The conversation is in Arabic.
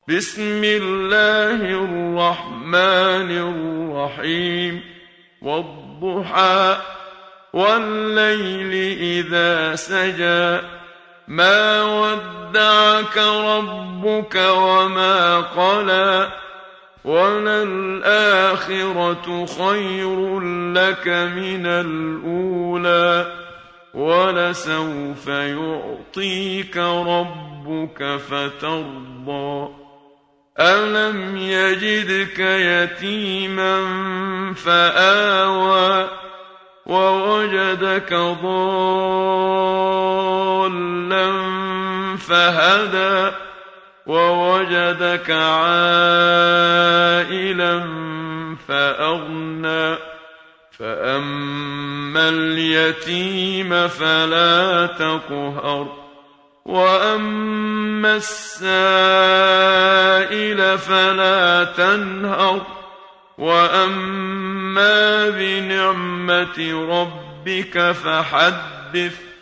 بسم الله الرحمن الرحيم والضحى والليل إذا سجى ما ودعك ربك وما قلى وللآخرة خير لك من الأولى ولسوف يعطيك ربك فترضى ألم يجدك يتيما فآوى ووجدك ضالا فهدى ووجدك عائلا فأغنى فأما اليتيم فلا تقهر وأما السائل فلا تنهر وأما بنعمة ربك فحدث